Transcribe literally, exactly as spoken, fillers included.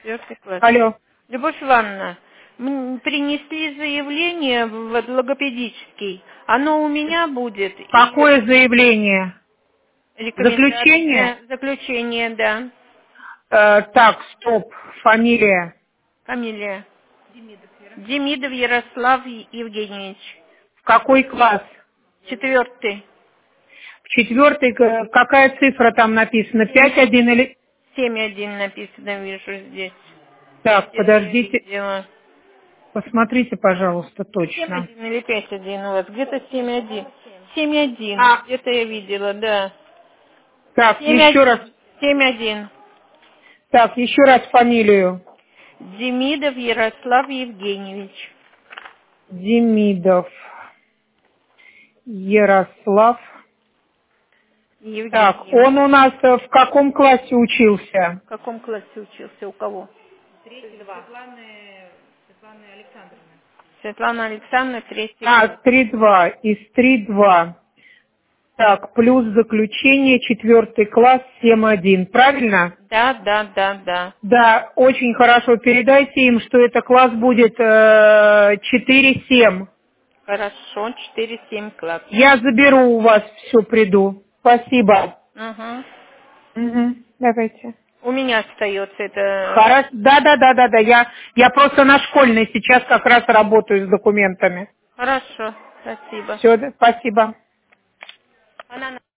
Четвертый класс. Алло. Любовь Ивановна, м, принесли заявление в в логопедический. Оно у меня будет и Какое заявление? Заключение? рекомендация, заключение, да. Э, так, стоп. Фамилия. Фамилия. Демидов Ярослав Евгеньевич. В какой класс? Четвертый. В четвертый, э, какая цифра там написана? Семь Пять один или... семь один написано, вижу здесь. Так, Где-то я подождите. видела. Посмотрите, пожалуйста, семь точно. один или пять один у вас? Где-то семь один. семь один. А, Где-то я видела, да. так, Семь еще раз. один. Семь один. Так, еще раз фамилию. Демидов Ярослав Евгеньевич. Демидов Ярослав. Так, Евгеньевич. он у нас э, в каком классе учился? В каком классе учился? У кого? Светлана Александровна, третий А, класс. три два, из три два. Так, плюс заключение, четвертый класс, семь один. Правильно? Да, да, да, да. Да, очень хорошо. Передайте им, что это класс будет э, четыре семь. Хорошо, четыре семь класс. Я заберу у вас все, приду. Спасибо. Угу. Угу, давайте. У меня остается это. Хорошо. Да, да, да, да, да. Я, я просто на школьной сейчас как раз работаю с документами. Хорошо, спасибо. Все, спасибо. Она